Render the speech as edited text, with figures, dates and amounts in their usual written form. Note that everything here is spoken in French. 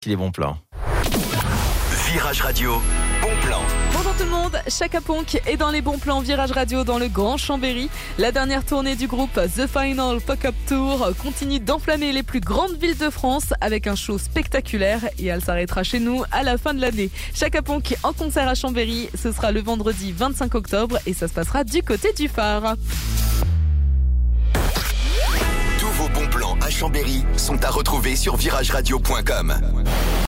Les bons plans. Virage Radio, bon plan. Bonjour tout le monde, Chaka Ponk est dans les bons plans Virage Radio dans le Grand Chambéry. La dernière tournée du groupe The Final Fuck-Up Tour continue d'enflammer les plus grandes villes de France avec un show spectaculaire et elle s'arrêtera chez nous à la fin de l'année. Chaka Ponk en concert à Chambéry, ce sera le vendredi 25 octobre et ça se passera du côté du phare. Tous vos bons plans à Chambéry sont à retrouver sur virageradio.com.